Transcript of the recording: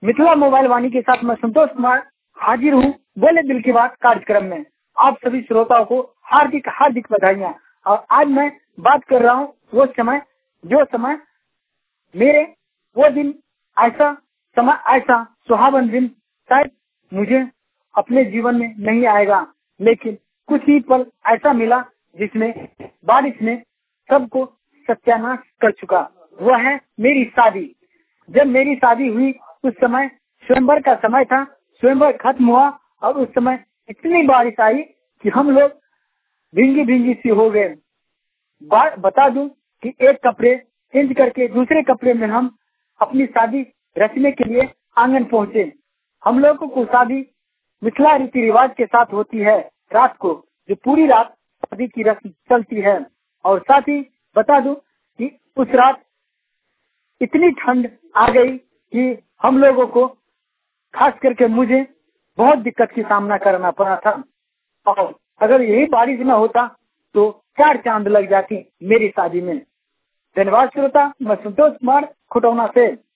Mithila mobile वाणी के साथ मैं संतोष कुमार हाजिर हूँ बोले दिल की बात कार्यक्रम में। आप सभी श्रोताओं को हार्दिक हार्दिक बधाइयाँ। और आज मैं बात कर रहा हूँ वो समय, जो समय मेरे वो दिन ऐसा समय, ऐसा सुहावन दिन शायद मुझे अपने जीवन में नहीं आएगा, लेकिन कुछ ही पल ऐसा मिला जिसमें बारिश ने सबको सत्यानाश कर चुका। वह है मेरी शादी। जब मेरी शादी हुई उस समय स्वयंवर का समय था, स्वयंवर खत्म हुआ और उस समय इतनी बारिश आई कि हम लोग भींगी भींगी सी हो गए। बता दूं कि एक कपड़े चेंज करके दूसरे कपड़े में हम अपनी शादी रचने के लिए आंगन पहुंचे। हम लोगों को शादी मिथिला रीति रिवाज के साथ होती है रात को, जो पूरी रात शादी की रस्म चलती है। और साथ ही बता दूं कि उस रात इतनी ठंड आ गई कि हम लोगों को, खास करके मुझे, बहुत दिक्कत की सामना करना पड़ा था। और अगर यही बारिश न होता तो 4 चांद लग जाती मेरी शादी में। धन्यवाद श्रोता, मैं संतोष कुमार खुटौना से।